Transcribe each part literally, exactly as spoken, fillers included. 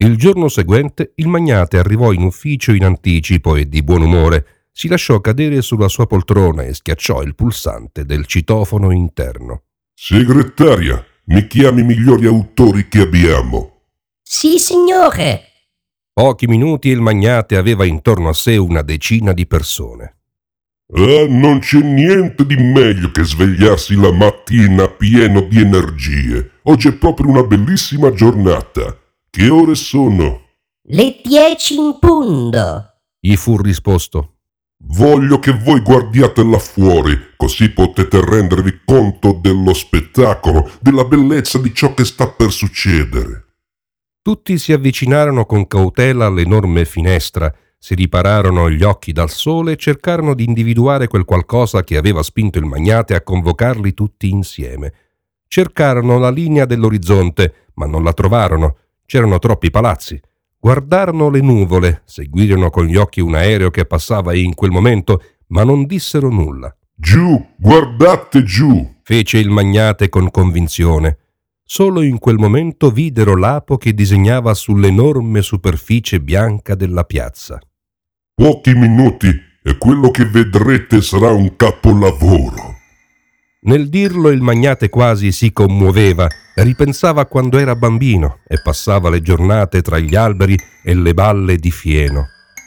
Il giorno seguente il magnate arrivò in ufficio in anticipo e di buon umore, si lasciò cadere sulla sua poltrona e schiacciò il pulsante del citofono interno. Segretaria, mi chiami i migliori autori che abbiamo. Sì, signore. Pochi minuti e il magnate aveva intorno a sé una decina di persone. Ah, non c'è niente di meglio che svegliarsi la mattina pieno di energie. Oggi è proprio una bellissima giornata. Che ore sono? Le dieci in punto. Gli fu risposto. Voglio che voi guardiate là fuori, così potete rendervi conto dello spettacolo, della bellezza di ciò che sta per succedere. Tutti si avvicinarono con cautela all'enorme finestra, si ripararono gli occhi dal sole e cercarono di individuare quel qualcosa che aveva spinto il magnate a convocarli tutti insieme. Cercarono la linea dell'orizzonte, ma non la trovarono. C'erano troppi palazzi. Guardarono le nuvole, seguirono con gli occhi un aereo che passava in quel momento, ma non dissero nulla. Giù, guardate giù, fece il magnate con convinzione. Solo in quel momento videro l'apo che disegnava sull'enorme superficie bianca della piazza. Pochi minuti e quello che vedrete sarà un capolavoro. Nel dirlo il magnate quasi si commuoveva, ripensava a quando era bambino e passava le giornate tra gli alberi e le balle di fieno.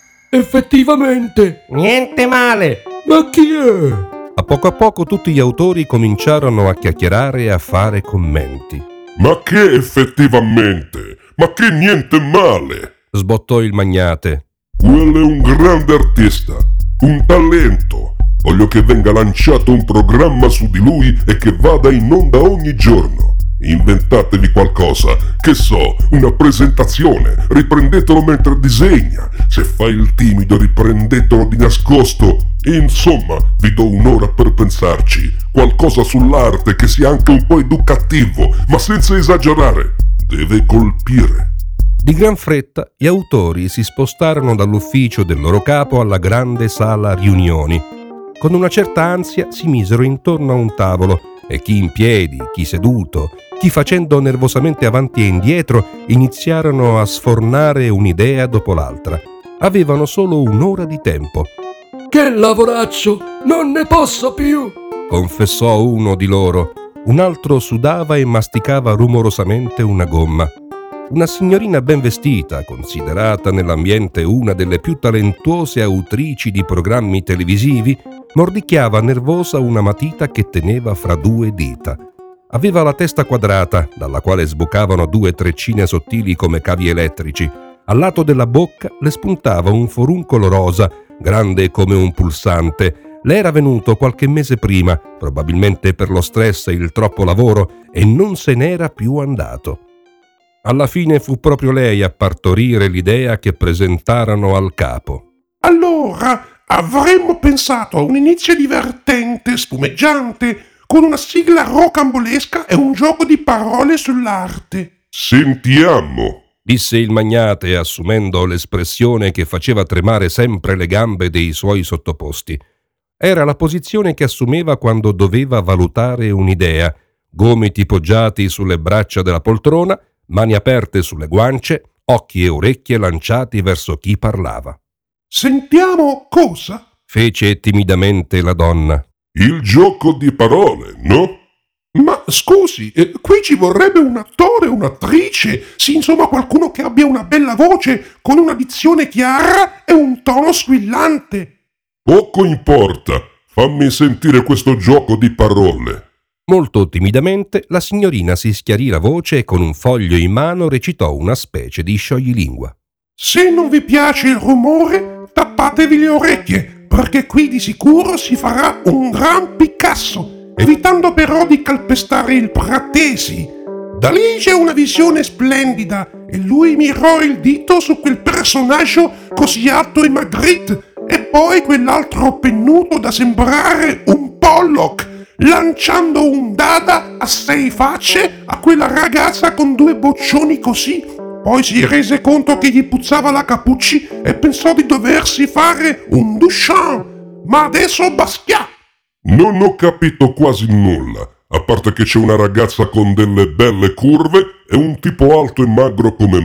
Effettivamente! Niente male! Ma chi è? A poco a poco tutti gli autori cominciarono a chiacchierare e a fare commenti. Ma che effettivamente? Ma che niente male! Sbottò il magnate. Quello è un grande artista, un talento. Voglio che venga lanciato un programma su di lui e che vada in onda ogni giorno. Inventatevi qualcosa, che so, una presentazione, riprendetelo mentre disegna. Se fai il timido, riprendetelo di nascosto. Insomma, vi do un'ora per pensarci. Qualcosa sull'arte che sia anche un po' educativo, ma senza esagerare. Deve colpire. Di gran fretta, gli autori si spostarono dall'ufficio del loro capo alla grande sala riunioni. Con una certa ansia si misero intorno a un tavolo e chi in piedi, chi seduto, chi facendo nervosamente avanti e indietro iniziarono a sfornare un'idea dopo l'altra. Avevano solo un'ora di tempo. Che lavoraccio! Non ne posso più! Confessò uno di loro. Un altro sudava e masticava rumorosamente una gomma. Una signorina ben vestita, considerata nell'ambiente una delle più talentuose autrici di programmi televisivi, mordicchiava nervosa una matita che teneva fra due dita. Aveva la testa quadrata, dalla quale sbucavano due treccine sottili come cavi elettrici. Al lato della bocca le spuntava un foruncolo rosa, grande come un pulsante. Le era venuto qualche mese prima, probabilmente per lo stress e il troppo lavoro, e non se n'era più andato. Alla fine fu proprio lei a partorire l'idea che presentarono al capo. Allora, avremmo pensato a un inizio divertente, spumeggiante, con una sigla rocambolesca e un gioco di parole sull'arte. Sentiamo, disse il magnate, assumendo l'espressione che faceva tremare sempre le gambe dei suoi sottoposti. Era la posizione che assumeva quando doveva valutare un'idea, gomiti poggiati sulle braccia della poltrona, mani aperte sulle guance, occhi e orecchie lanciati verso chi parlava. Sentiamo cosa? Fece timidamente la donna. Il gioco di parole, no? Ma scusi, eh, qui ci vorrebbe un attore, un'attrice, sì, insomma qualcuno che abbia una bella voce, con una dizione chiara e un tono squillante. Poco importa, fammi sentire questo gioco di parole. Molto timidamente la signorina si schiarì la voce e con un foglio in mano recitò una specie di scioglilingua. Se non vi piace il rumore, tappatevi le orecchie, perché qui di sicuro si farà un gran Picasso, evitando però di calpestare il Pratesi. Da lì c'è una visione splendida e lui mirò il dito su quel personaggio così alto e Magritte e poi quell'altro pennuto da sembrare un Pollock, lanciando un dada a sei facce a quella ragazza con due boccioni così. Poi si rese conto che gli puzzava la Capucci e pensò di doversi fare un Duchamp, ma adesso Basquiat. Non ho capito quasi nulla, a parte che c'è una ragazza con delle belle curve e un tipo alto e magro come me.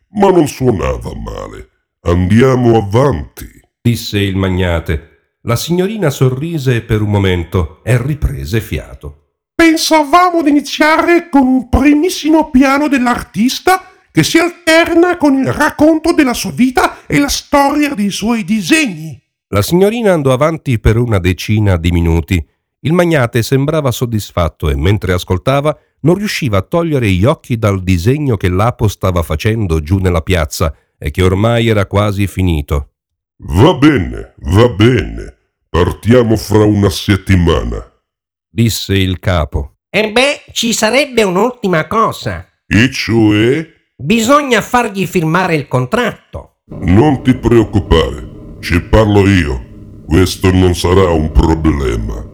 ma non suonava male. Andiamo avanti, disse il magnate. La signorina sorrise per un momento e riprese fiato. Pensavamo di iniziare con un primissimo piano dell'artista che si alterna con il racconto della sua vita e la storia dei suoi disegni. La signorina andò avanti per una decina di minuti. Il magnate sembrava soddisfatto e mentre ascoltava non riusciva a togliere gli occhi dal disegno che l'apo stava facendo giù nella piazza e che ormai era quasi finito. Va bene, va bene. Partiamo fra una settimana, disse il capo. E beh, ci sarebbe un'ultima cosa. e cioè... Bisogna fargli firmare il contratto. Non ti preoccupare, ci parlo io. Questo non sarà un problema.